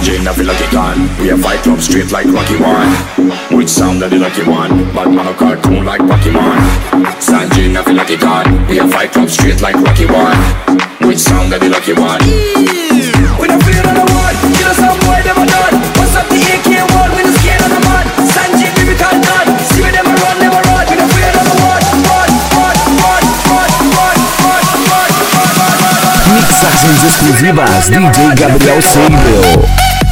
Sanjay, I feel like a gun. We a fight club straight like Rocky One. Which sound of the lucky one? Batman a cartoon like Pokemon. Sanjay, I feel like a gun. We a fight club straight like Rocky One. Which sound of the lucky one? We don't fear on the one. Kill us some boy, them a done. What's up the AK-1? We don't scared of the man. Sanjay, lyrical gun. See me them a run, never run. We don't fear on the one. Mixagens exclusivas DJ Gabriel Seibel.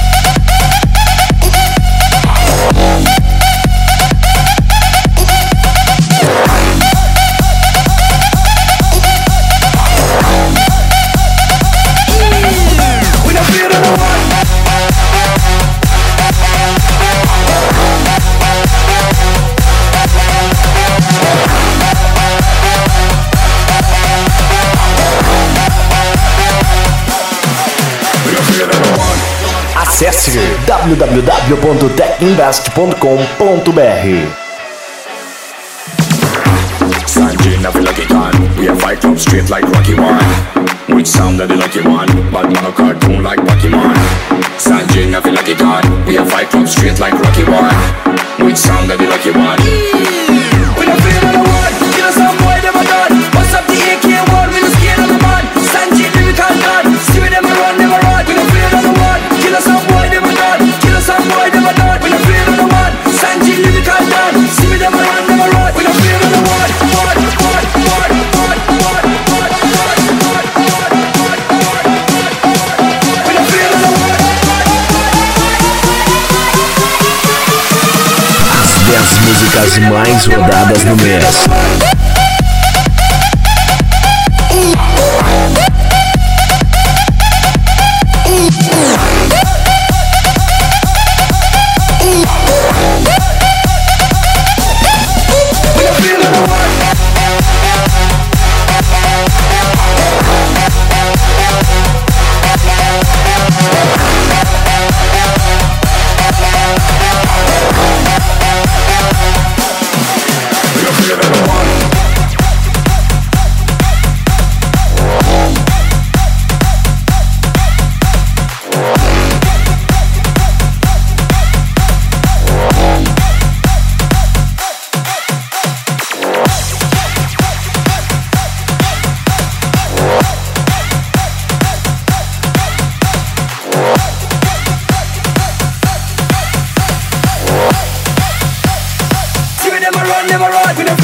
Acesse www.techinvest.com.br. Sanjay, I feel like a gun. We a fight club straight like Rocky One. Which sound of the lucky one? Batman a cartoon like Pokemon. Sanjay, I feel like a gun. We a fight club straight like Rocky One. Which sound of the lucky one? We don't fear on the one. Kill us some boy, them a done. What's up the AK-1? We don't scared of the man. Sanjay, lyrical gun. See me them a run, never run. We don't fear on the one. Kill us some boy, them a done. Kill us some boy, them a done. We don't fear on the one. Sanjay, lyrical gun. See me them a run, never run. We don't fear on the one. As 10 músicas mais rodadas no mês. Never run, we don't